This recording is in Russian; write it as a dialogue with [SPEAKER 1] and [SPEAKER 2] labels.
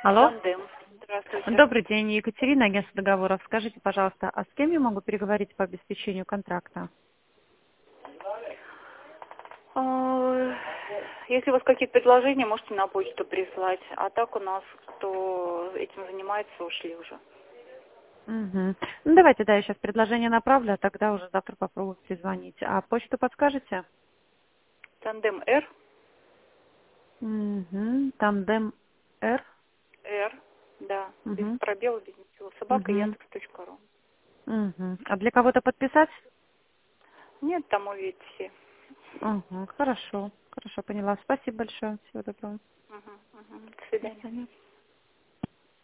[SPEAKER 1] Алло.
[SPEAKER 2] Тандем. Здравствуйте.
[SPEAKER 1] Добрый день, Екатерина, агентство договоров. Скажите, пожалуйста, а с кем я могу переговорить по обеспечению контракта?
[SPEAKER 2] А, Если у вас какие-то предложения, можете на почту прислать. А так у нас, кто этим занимается, ушли уже.
[SPEAKER 1] Угу. Ну, давайте, да, я сейчас предложение направлю, а тогда уже завтра попробую перезвонить. А почту подскажете?
[SPEAKER 2] Тандем Р.
[SPEAKER 1] Угу. Тандем Р.
[SPEAKER 2] Р. Да, без
[SPEAKER 1] Угу.
[SPEAKER 2] пробела, без ничего. Собака
[SPEAKER 1] Угу.
[SPEAKER 2] Яндекс.ру.
[SPEAKER 1] Угу. А для кого-то подписать?
[SPEAKER 2] Нет, там увидите все.
[SPEAKER 1] Угу. Хорошо. Хорошо, поняла. Спасибо большое. Всего доброго.
[SPEAKER 2] Мгм, мгм. До
[SPEAKER 1] До
[SPEAKER 2] свидания.
[SPEAKER 1] свидания.